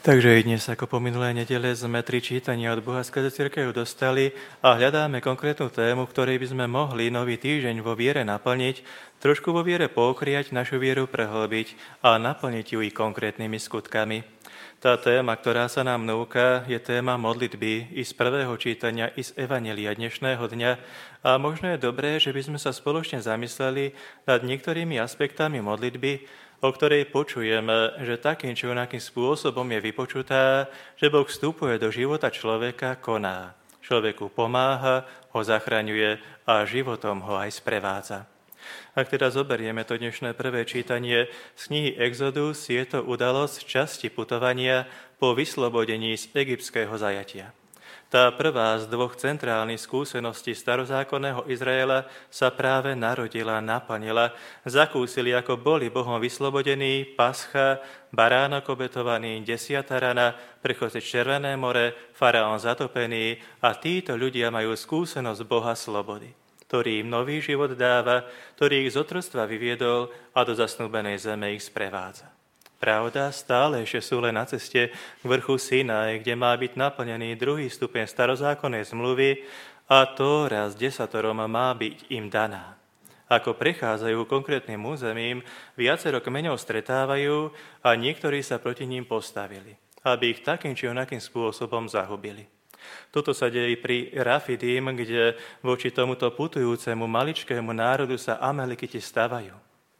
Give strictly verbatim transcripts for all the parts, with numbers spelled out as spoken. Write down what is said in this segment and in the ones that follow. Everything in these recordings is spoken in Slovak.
Takže i dnes, ako po minulé nedele, sme tri čítania od Boha skrze cirkev dostali a hľadáme konkrétnu tému, ktorej by sme mohli nový týždeň vo viere naplniť, trošku vo viere poukriať, našu vieru prehlbiť a naplniť ju i konkrétnymi skutkami. Tá téma, ktorá sa nám núka, je téma modlitby i z prvého čítania, i z evanjelia dnešného dňa a možno je dobré, že by sme sa spoločne zamysleli nad niektorými aspektami modlitby, o ktorej počujeme, že takým či onakým spôsobom je vypočutá, že Boh vstupuje do života človeka, koná. Človeku pomáha, ho zachraňuje a životom ho aj sprevádza. Ak teda zoberieme to dnešné prvé čítanie z knihy Exodus, je to udalosť časti putovania po vyslobodení z egyptského zajatia. Tá prvá z dvoch centrálnych skúseností starozákonného Izraela sa práve narodila, naplnila. Zakúsili, ako boli Bohom vyslobodení, pascha, baránok obetovaný, desiata rana, prechod cez Červené more, faraón zatopený a títo ľudia majú skúsenosť Boha slobody, ktorý im nový život dáva, ktorý ich z otroctva vyviedol a do zasnúbenej zeme ich sprevádza. Pravda, stále ešte sú len na ceste k vrchu Sinaj, kde má byť naplnený druhý stupeň starozákonnej zmluvy a Tóra s desatorom má byť im daná. Ako prechádzajú konkrétnym územím, viacero kmeňov stretávajú a niektorí sa proti ním postavili, aby ich takým či onakým spôsobom zahubili. Toto sa deje pri Rafidim, kde voči tomuto putujúcemu maličkému národu sa Amalekiti stavajú.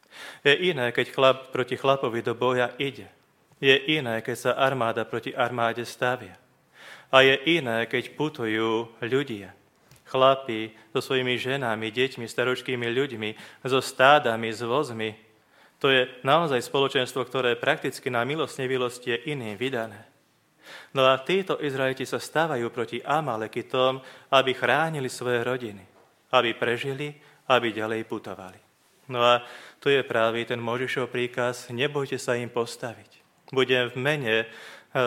Je iné, keď chlap proti chlapovi do boja ide. Je iné, keď sa armáda proti armáde stavia. A je iné, keď putujú ľudia. Chlapi so svojimi ženami, deťmi, staročkými ľuďmi, so stádami, s vozmi. To je naozaj spoločenstvo, ktoré prakticky na milosť nemilosť je iným vydané. No a títo Izraeliti sa stávajú proti Amalekitom, aby chránili svoje rodiny, aby prežili, aby ďalej putovali. No a tu je práve ten Mojžišov príkaz, nebojte sa im postaviť. Budem v mene e,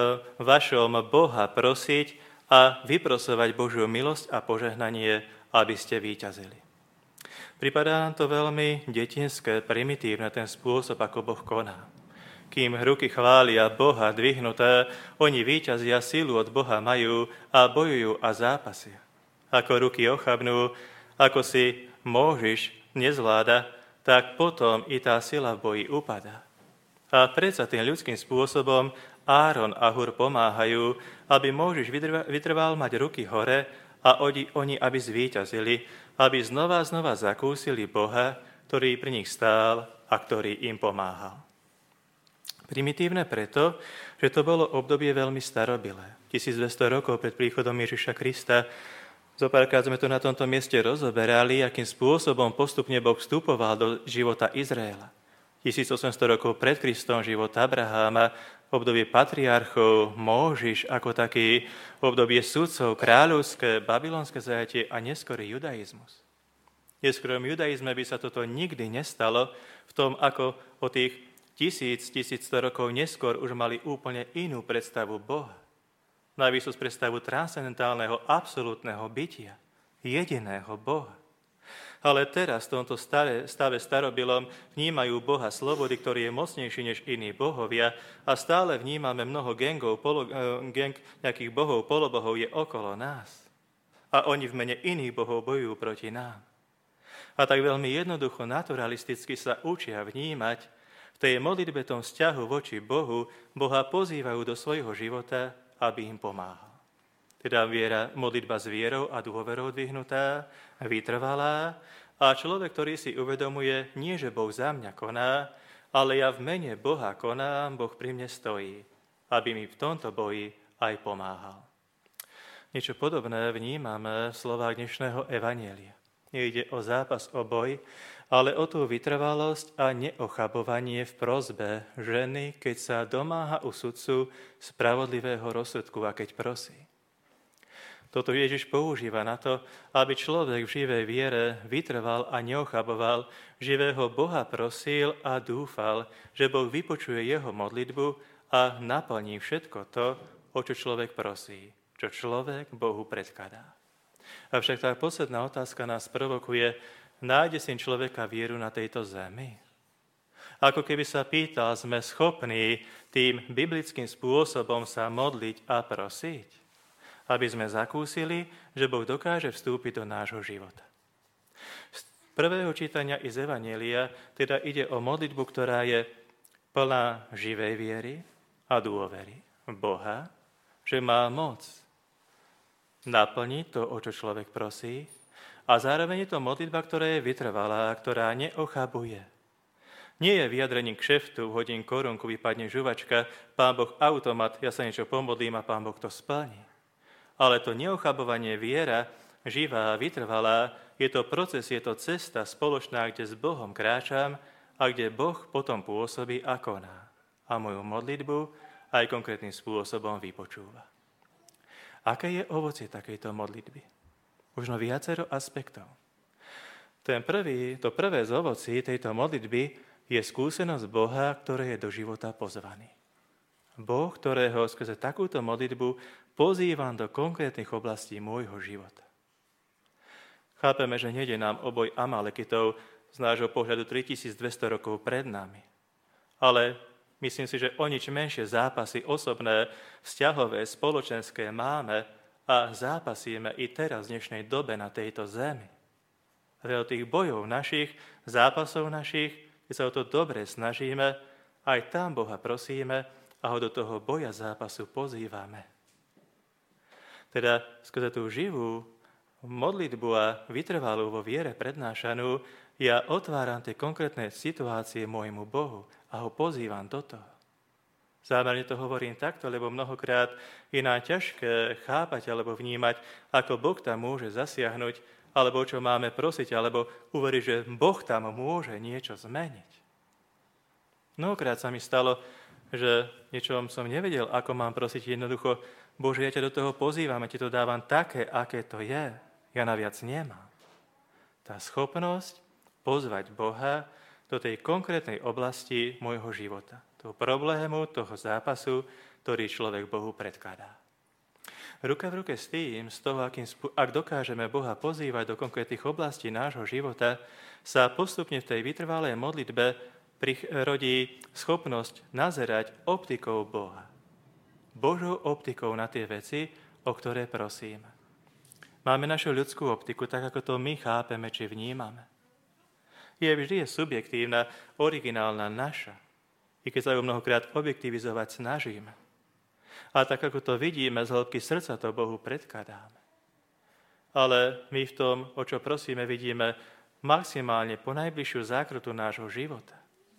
vašom Boha prosiť a vyprosovať Božiu milosť a požehnanie, aby ste víťazili. Pripadá nám to veľmi detinské, primitívne, ten spôsob, ako Boh koná. Kým ruky chvália Boha dvihnuté, oni víťazia, silu od Boha majú a bojujú a zápasia. Ako ruky ochabnú, ako si Mojžiš nezvláda, tak potom i tá sila v boji upadá. A predsa tým ľudským spôsobom Áron a Hur pomáhajú, aby Mojžiš vytrval mať ruky hore a oni, oni aby zvíťazili, aby znova a znova zakúsili Boha, ktorý pri nich stál a ktorý im pomáhal. Primitívne preto, že to bolo obdobie veľmi starobilé. tisícdvesto rokov pred príchodom Ježiša Krista. Zopárkrát sme to na tomto mieste rozoberali, akým spôsobom postupne Boh vstupoval do života Izraela. tisícosemsto rokov pred Kristom život Abraháma, obdobie patriarchov, Mojžiš ako taký, obdobie sudcov, kráľovské, babylonské zajatie a neskorý judaizmus. V neskorom judaizme by sa toto nikdy nestalo v tom, ako o tých tisíc, tisícsto rokov neskôr už mali úplne inú predstavu Boha. Najvyššiu predstavu transcendentálneho, absolútneho bytia, jediného Boha. Ale teraz v tomto stave, stave starobilom vnímajú Boha slobody, ktorý je mocnejší než iní bohovia a stále vnímame mnoho gengov, polo, geng nejakých bohov, polobohov je okolo nás. A oni v mene iných bohov bojujú proti nám. A tak veľmi jednoducho, naturalisticky sa učia vnímať v tej modlitbe, tom vzťahu voči Bohu, Boha pozývajú do svojho života, aby im pomáhal. Teda viera, modlitba s vierou a dôverou dvihnutá, vytrvalá a človek, ktorý si uvedomuje, nie že Boh za mňa koná, ale ja v mene Boha konám, Boh pri mne stojí, aby mi v tomto boji aj pomáhal. Niečo podobné vnímame v slovách dnešného evanjelia. Nejde o zápas, o boj, ale o tú vytrvalosť a neochabovanie v prosbe ženy, keď sa domáha u sudcu spravodlivého rozsudku a keď prosí. Toto Ježiš používa na to, aby človek v živej viere vytrval a neochaboval, živého Boha prosil a dúfal, že Boh vypočuje jeho modlitbu a naplní všetko to, o čo človek prosí, čo človek Bohu predkladá. Avšak tá posledná otázka nás provokuje, nájde si človeka vieru na tejto zemi? Ako keby sa pýtal, sme schopní tým biblickým spôsobom sa modliť a prosiť, aby sme zakúsili, že Boh dokáže vstúpiť do nášho života. Z prvého čítania i z Evanjelia teda ide o modlitbu, ktorá je plná živej viery a dôvery v Boha, že má moc naplniť to, o čo človek prosí, a zároveň je to modlitba, ktorá je vytrvalá, ktorá neochabuje. Nie je vyjadrením kšeftu, hodím korunku, vypadne žuvačka, Pán Boh automat, ja sa niečo pomodlím a Pán Boh to splní. Ale to neochabovanie viera, živá a vytrvalá, je to proces, je to cesta spoločná, kde s Bohom kráčam a kde Boh potom pôsobí a koná. A moju modlitbu aj konkrétnym spôsobom vypočúva. Aké je ovocie takejto modlitby? Možno viacero aspektov. Ten prvý, to prvé z ovocí tejto modlitby je skúsenosť Boha, ktorý je do života pozvaný. Boh, ktorého skrze takúto modlitbu pozývam do konkrétnych oblastí môjho života. Chápeme, že nejde nám o boj Amalekitov z nášho pohľadu tritisícdvesto rokov pred nami. Ale myslím si, že o nič menšie zápasy osobné, vzťahové, spoločenské máme a zápasíme i teraz v dnešnej dobe na tejto zemi. A teda tých bojov našich, zápasov našich, keď sa o to dobre snažíme, aj tam Boha prosíme a ho do toho boja zápasu pozývame. Teda skrze tú živú modlitbu a vytrvalú vo viere prednášanú, ja otváram tie konkrétne situácie môjmu Bohu a ho pozývam do toho. Zámerne to hovorím takto, lebo mnohokrát je nám ťažké chápať alebo vnímať, ako Boh tam môže zasiahnuť, alebo čo máme prosiť, alebo uveriť, že Boh tam môže niečo zmeniť. Mnohokrát sa mi stalo, že niečom som nevedel, ako mám prosiť jednoducho, Bože, ja ťa do toho pozývam, ja ti to dávam také, aké to je. Ja naviac nemám. Tá schopnosť pozvať Boha do tej konkrétnej oblasti môjho života. Toho problému, toho zápasu, ktorý človek Bohu predkladá. Ruka v ruke s tým, z toho, akým, ak dokážeme Boha pozývať do konkrétnych oblastí nášho života, sa postupne v tej vytrvalej modlitbe rodí schopnosť nazerať optikou Boha. Božou optikou na tie veci, o ktoré prosíme. Máme našu ľudskú optiku, tak ako to my chápeme, či vnímame. Je vždy je subjektívna, originálna naša, i keď sa ju mnohokrát objektivizovať snažíme. A tak, ako to vidíme, z hĺbky srdca to Bohu predkladáme. Ale my v tom, o čo prosíme, vidíme maximálne po najbližšiu zákrutu nášho života.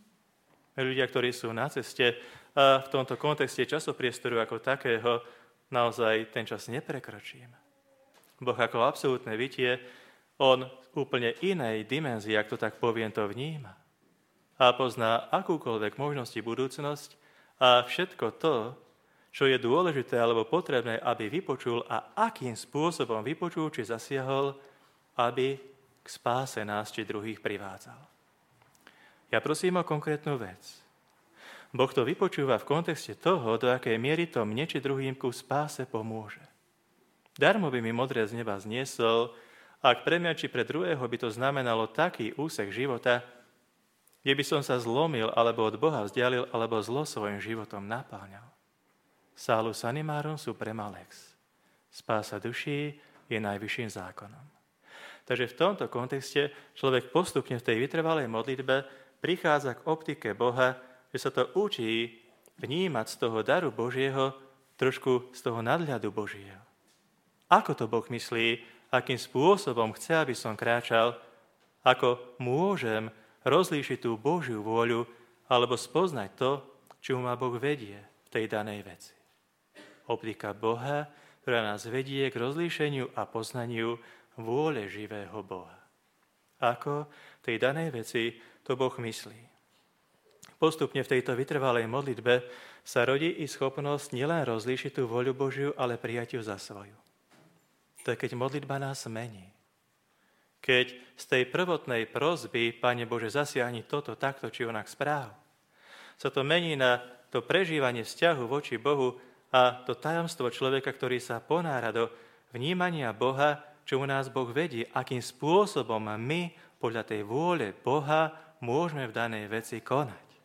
Ľudia, ktorí sú na ceste a v tomto kontexte časopriestoru ako takého, naozaj ten čas neprekročíme. Boh ako absolútne bytie, on úplne inej dimenzii, ak to tak poviem, to vníma. A pozná akúkoľvek možnosti budúcnosť a všetko to, čo je dôležité alebo potrebné, aby vypočul a akým spôsobom vypočul, či zasiahol, aby k spáse nás či druhých privádzal. Ja prosím o konkrétnu vec. Boh to vypočúva v kontexte toho, do akej miery to mne či druhým ku spáse pomôže. Darmo by mi modré z neba zniesol, ak pre mňa či pre druhého by to znamenalo taký úsek života, kde by som sa zlomil, alebo od Boha vzdialil, alebo zlo svojim životom napáňal. Salus animarum suprema lex. Spása duší je najvyšším zákonom. Takže v tomto kontexte človek postupne v tej vytrvalej modlitbe prichádza k optike Boha, že sa to učí vnímať z toho daru Božieho trošku z toho nadhľadu Božieho. Ako to Boh myslí, akým spôsobom chce, aby som kráčal, ako môžem rozlíšiť tú Božiu vôľu alebo spoznať to, čo ma Boh vedie v tej danej veci. Optika Boha, ktorá nás vedie k rozlíšeniu a poznaniu vôle živého Boha. Ako v tej danej veci to Boh myslí. Postupne v tejto vytrvalej modlitbe sa rodí i schopnosť nielen rozlíšiť tú voľu Božiu, ale prijať ju za svoju. To je, keď modlitba nás mení. Keď z tej prvotnej prosby, Pane Bože, zasiahni toto, takto, či onak správ, sa to mení na to prežívanie vzťahu voči Bohu a to tajomstvo človeka, ktorý sa ponára do vnímania Boha, čo u nás Boh vedie, akým spôsobom my podľa tej vôle Boha môžeme v danej veci konať.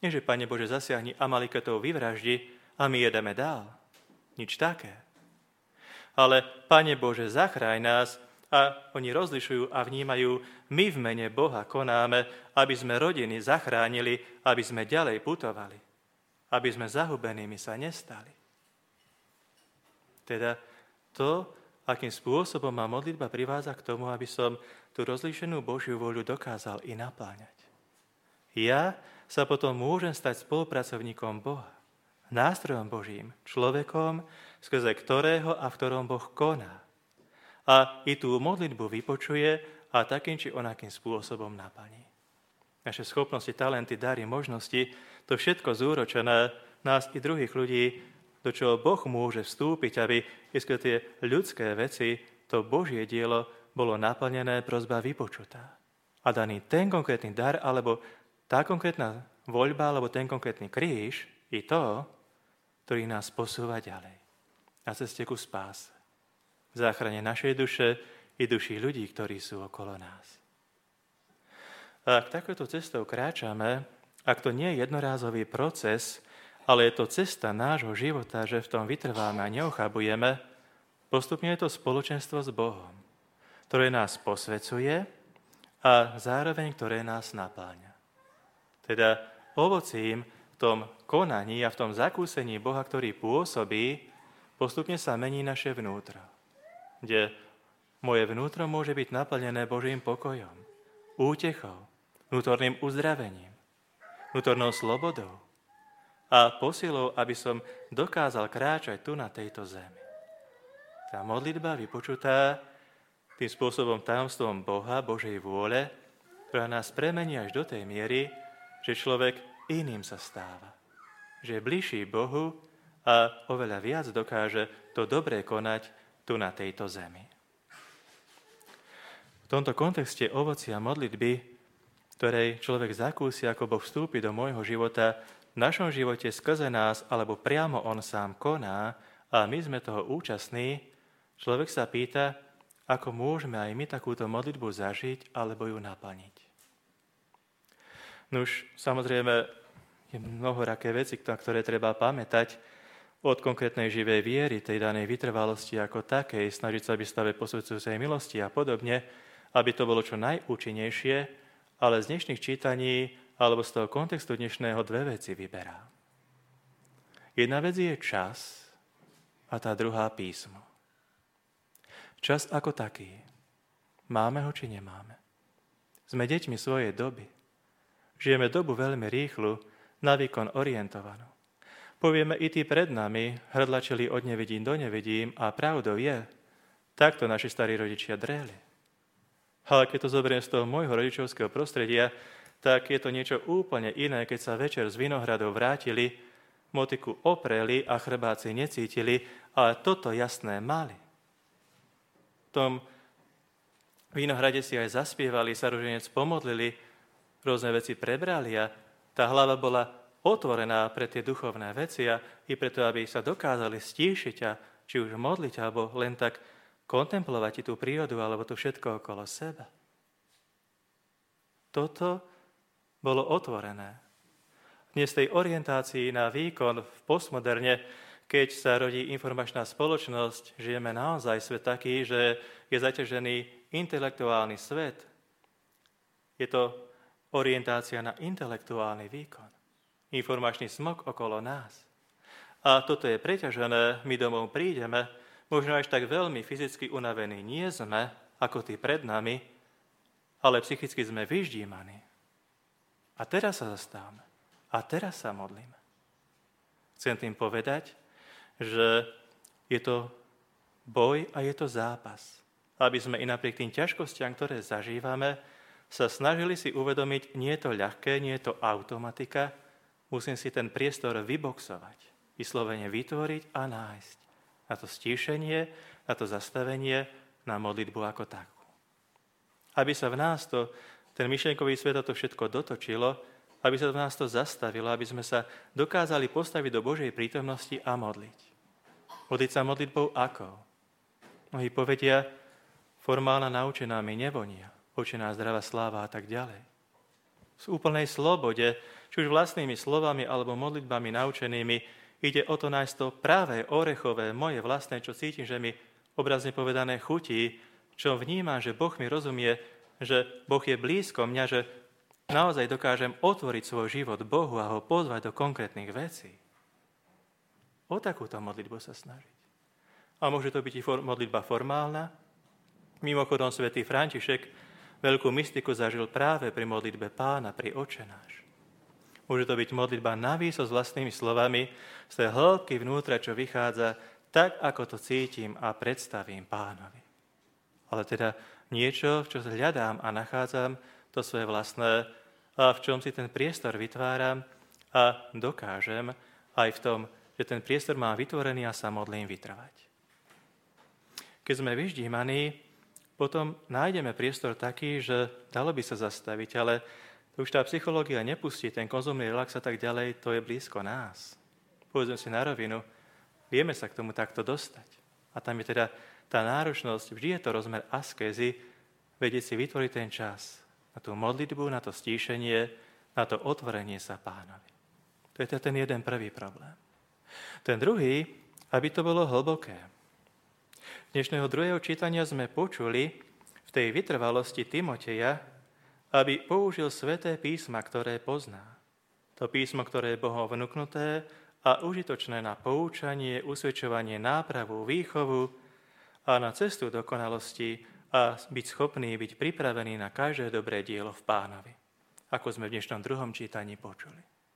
Nie, že Pane Bože zasiahni Amalekitov vyvraždi a my jedeme dál. Nič také. Ale Pane Bože, zachráň nás a oni rozlišujú a vnímajú, my v mene Boha konáme, aby sme rodiny zachránili, aby sme ďalej putovali, aby sme zahubenými sa nestali. Teda to, akým spôsobom ma modlitba privádza k tomu, aby som tú rozlíšenú Božiu voľu dokázal i napláňať. Ja sa potom môžem stať spolupracovníkom Boha, nástrojom Božím, človekom, skrze ktorého a v ktorom Boh koná. A i tú modlitbu vypočuje a takým či onakým spôsobom naplní. Naše schopnosti, talenty, dary, možnosti, to všetko zúročené nás i druhých ľudí, do čoho Boh môže vstúpiť, aby skrze tie ľudské veci, to Božie dielo bolo naplnené, prosba vypočutá. A daný ten konkrétny dar, alebo tá konkrétna voľba, alebo ten konkrétny kríž, i to, ktorý nás posúva ďalej. Na ceste ku spáse. V záchrane našej duše i duší ľudí, ktorí sú okolo nás. A ak takéto cestou kráčame, ak to nie je jednorázový proces, ale je to cesta nášho života, že v tom vytrváme a neochabujeme, postupne je to spoločenstvo s Bohom, ktoré nás posvecuje a zároveň ktoré nás napláňa. Teda ovocím v tom konaní a v tom zakúsení Boha, ktorý pôsobí, postupne sa mení naše vnútro, kde moje vnútro môže byť naplnené Božím pokojom, útechou, vnútorným uzdravením, vnútornou slobodou a posilou, aby som dokázal kráčať tu na tejto zemi. Tá modlitba vypočutá tým spôsobom tajomstvom Boha, Božej vôle, ktorá nás premení až do tej miery, že človek iným sa stáva, že je bližší Bohu a oveľa viac dokáže to dobré konať tu na tejto zemi. V tomto kontexte ovocia modlitby, ktorej človek zakúsi, ako Boh vstúpi do môjho života, v našom živote skrze nás, alebo priamo on sám koná a my sme toho účastní, človek sa pýta, ako môžeme aj my takúto modlitbu zažiť alebo ju naplniť. Nuž, samozrejme, je mnohoraké veci, na ktoré treba pamätať, od konkrétnej živej viery, tej danej vytrvalosti ako takej, snažiť sa byť v stave posvedzujúcej milosti a podobne, aby to bolo čo najúčinnejšie, ale z dnešných čítaní alebo z toho kontextu dnešného dve veci vyberá. Jedna vec je čas a tá druhá písmo. Čas ako taký. Máme ho či nemáme? Sme deťmi svojej doby. Žijeme dobu veľmi rýchlu, na výkon orientovanú. Povieme i tí pred nami, hrdlačili od nevidím do nevidím a pravdou je, takto naši starí rodičia dreli. Ale keď to zoberiem z toho môjho rodičovského prostredia, tak je to niečo úplne iné, keď sa večer z vinohradov vrátili, motiku opreli a chrbáci necítili, ale toto jasné mali. V tom vinohrade si aj zaspievali, sa ruženec pomodlili, rôzne veci prebrali a tá hlava bola otvorená pre tie duchovné veci a i preto, aby sa dokázali stíšiť a či už modliť, alebo len tak kontemplovať tú prírodu, alebo to všetko okolo seba. Toto bolo otvorené. Dnes tej orientácii na výkon v postmoderne, keď sa rodí informačná spoločnosť, žijeme naozaj svet taký, že je zaťažený intelektuálny svet. Je to orientácia na intelektuálny výkon. Informačný smog okolo nás. A toto je preťažené, my domov prídeme, možno až tak veľmi fyzicky unavení nie sme, ako tí pred nami, ale psychicky sme vyždímaní. A teraz sa zastávame. A teraz sa modlíme. Chcem tým povedať, že je to boj a je to zápas. Aby sme i napriek tým ťažkostiam, ktoré zažívame, sa snažili si uvedomiť, nie je to ľahké, nie je to automatika, musím si ten priestor vyboxovať, vyslovene vytvoriť a nájsť. Na to stíšenie, na to zastavenie, na modlitbu ako takú. Aby sa v nás to, ten myšlienkový svet to všetko dotočilo, aby sa v nás to zastavilo, aby sme sa dokázali postaviť do Božej prítomnosti a modliť. Modliť sa modlitbou akou? Mnohí povedia, formálna naučená mi nevonia, učená zdravá sláva a tak ďalej. V úplnej slobode či už vlastnými slovami alebo modlitbami naučenými, ide o to nájsť to práve orechové, moje vlastné, čo cítim, že mi obrazne povedané chutí, čo vnímam, že Boh mi rozumie, že Boh je blízko mňa, že naozaj dokážem otvoriť svoj život Bohu a ho pozvať do konkrétnych vecí. O takúto modlitbu sa snažiť. A môže to byť i for- modlitba formálna. Mimochodom, svätý František veľkú mystiku zažil práve pri modlitbe Pána, pri Otče náš. Môže to byť modlitba navýso s vlastnými slovami, z tej hĺbky vnútra, čo vychádza, tak, ako to cítim a predstavím Pánovi. Ale teda niečo, čo hľadám a nachádzam, to svoje vlastné, a v čom si ten priestor vytváram a dokážem aj v tom, že ten priestor mám vytvorený a sa modlím vytrvať. Keď sme vyždímaní, potom nájdeme priestor taký, že dalo by sa zastaviť, ale už tá psychológia nepustí, ten konzumný relax a tak ďalej, to je blízko nás. Povedzme si na rovinu, vieme sa k tomu takto dostať. A tam je teda tá náročnosť, vždy je to rozmer askézy, vedieť si vytvoriť ten čas na tú modlitbu, na to stíšenie, na to otvorenie sa Pánovi. To je ten jeden prvý problém. Ten druhý, aby to bolo hlboké. Dnešného druhého čítania sme počuli v tej vytrvalosti Timoteja, aby použil sväté písma, ktoré pozná. To písmo, ktoré je Bohom vnuknuté a užitočné na poučanie, usvedčovanie, nápravu, výchovu a na cestu dokonalosti a byť schopný, byť pripravený na každé dobré dielo v Pánovi, ako sme v dnešnom druhom čítaní počuli.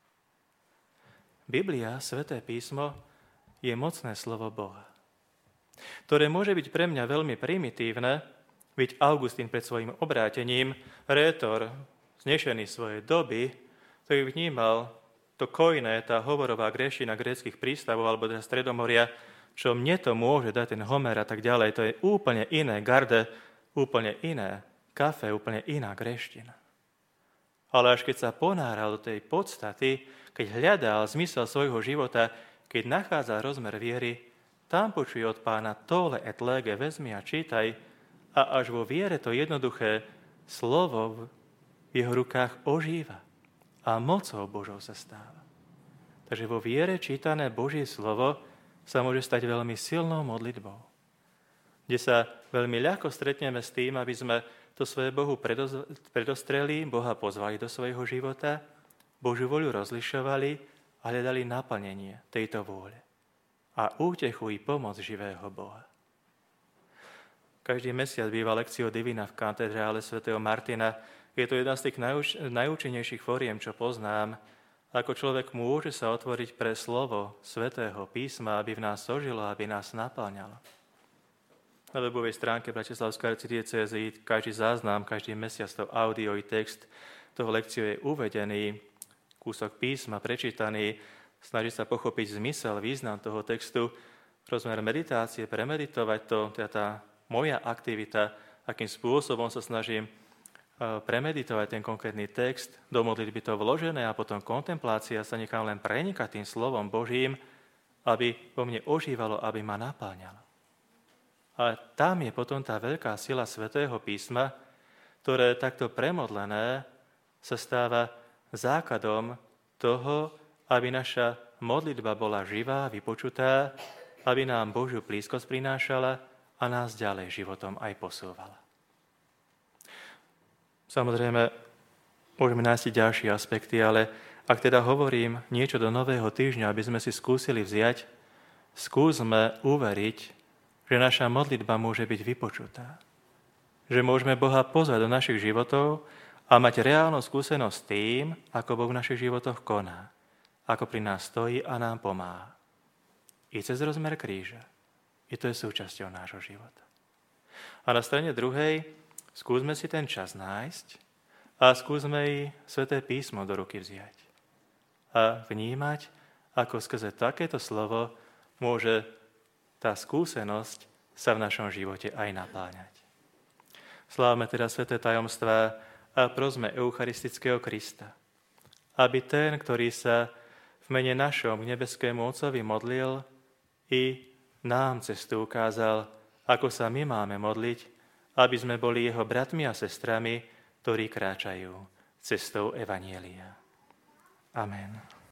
Biblia, sväté písmo, je mocné slovo Boha, ktoré môže byť pre mňa veľmi primitívne, byť Augustín pred svojim obrátením, rétor, znešený svojej doby, ktorý vnímal to koiné, tá hovorová gréština gréckych prístavov alebo teda Stredomoria, čo mne to môže dať ten Homer a tak ďalej, to je úplne iné garde, úplne iné kafe, úplne iná gréština. Ale až keď sa ponáral do tej podstaty, keď hľadal zmysel svojho života, keď nachádza rozmer viery, tam počuje od Pána tole et lege, vezmi a čítaj, a až vo viere to jednoduché slovo v jeho rukách ožíva a mocou Božou sa stáva. Takže vo viere čítané Božie slovo sa môže stať veľmi silnou modlitbou, kde sa veľmi ľahko stretneme s tým, aby sme to svoje Bohu predostreli, Boha pozvali do svojho života, Božiu voľu rozlišovali a hľadali naplnenie tejto vôle a útechu i pomoc živého Boha. Každý mesiac býva Lectio Divina v katedrále svätého Martina. Je to jedna z tých najúč- najúčinnejších foriem, čo poznám, ako človek môže sa otvoriť pre slovo svätého písma, aby v nás sožilo, aby nás napĺňalo. Na webovej stránke Bratislavskej arcidiecézy každý záznam, každý mesiac to audio i text toho lekciu je uvedený, kúsok písma prečítaný, snaží sa pochopiť zmysel, význam toho textu, rozmer meditácie, premeditovať to, teda tá moja aktivita, akým spôsobom sa snažím premeditovať ten konkrétny text, do modlitby to vložené a potom kontemplácia sa nechám len prenikať tým slovom Božím, aby vo mne ožívalo, aby ma napáňalo. A tam je potom tá veľká sila svätého písma, ktoré takto premodlené sa stáva základom toho, aby naša modlitba bola živá, vypočutá, aby nám Božiu blízkosť prinášala a nás ďalej životom aj posúvala. Samozrejme, môžeme nájsť ďalšie aspekty, ale ak teda hovorím niečo do nového týždňa, aby sme si skúsili vziať, skúsme uveriť, že naša modlitba môže byť vypočutá. Že môžeme Boha pozvať do našich životov a mať reálnu skúsenosť s tým, ako Boh v našich životoch koná, ako pri nás stojí a nám pomáha. I cez rozmer kríža. I to je súčasťou nášho života. A na strane druhej skúsme si ten čas nájsť a skúsme i sväté písmo do ruky vziať. A vnímať, ako skrze takéto slovo môže tá skúsenosť sa v našom živote aj napláňať. Slávme teda sväté tajomstvá a prosme eucharistického Krista, aby ten, ktorý sa v mene našom k nebeskému Otcovi modlil, i nám cestu ukázal, ako sa my máme modliť, aby sme boli jeho bratmi a sestrami, ktorí kráčajú cestou Evanjelia. Amen.